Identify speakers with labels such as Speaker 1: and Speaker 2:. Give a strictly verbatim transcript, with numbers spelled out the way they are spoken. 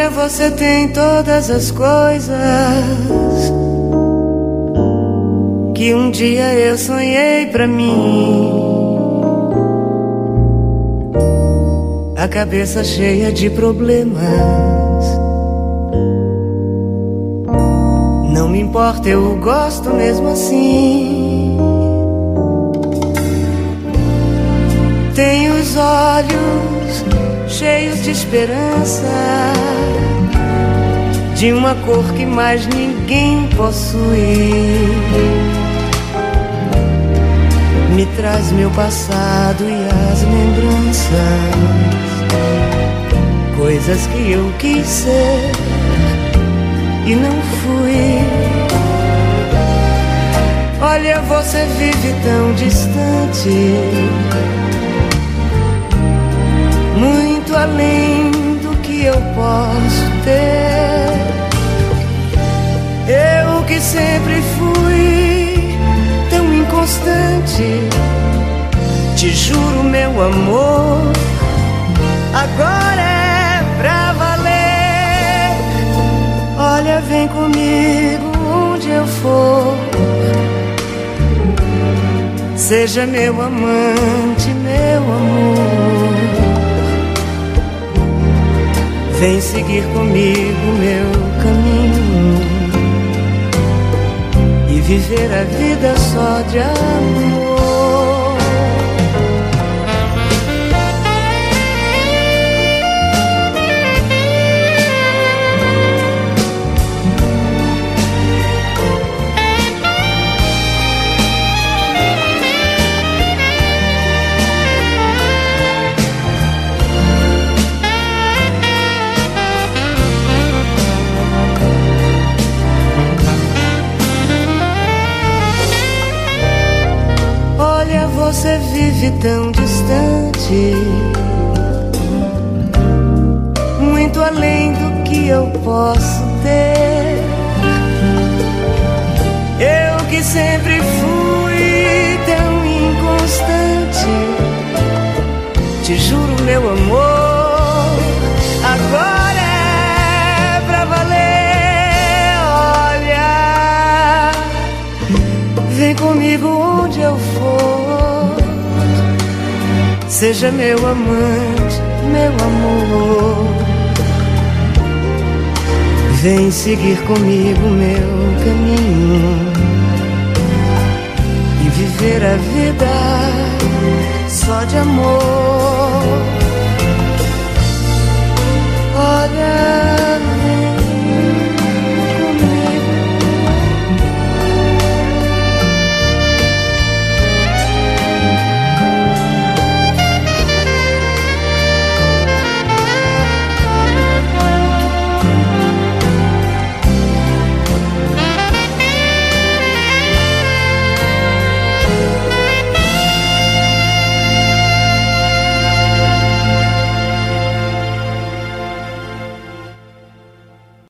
Speaker 1: Olha, você tem todas as coisas que um dia eu sonhei pra mim. A cabeça cheia de problemas. Não me importa, eu gosto mesmo assim. Tenho os olhos cheios de esperança, de uma cor que mais ninguém possui. Me traz meu passado e as lembranças, coisas que eu quis ser e não fui. Olha, você vive tão distante, muito além do que eu posso ter. Eu que sempre fui tão inconstante, te juro, meu amor, agora é pra valer. Olha, vem comigo onde eu for, seja meu amante, meu amor. Vem seguir comigo meu caminho e viver a vida só de amor. Você vive tão distante, muito além do que eu posso ter. Eu que sempre fui tão inconstante, te juro, meu amor, agora é pra valer. Olha, vem comigo onde eu for, seja meu amante, meu amor. Vem seguir comigo meu caminho e viver a vida só de amor. Olha,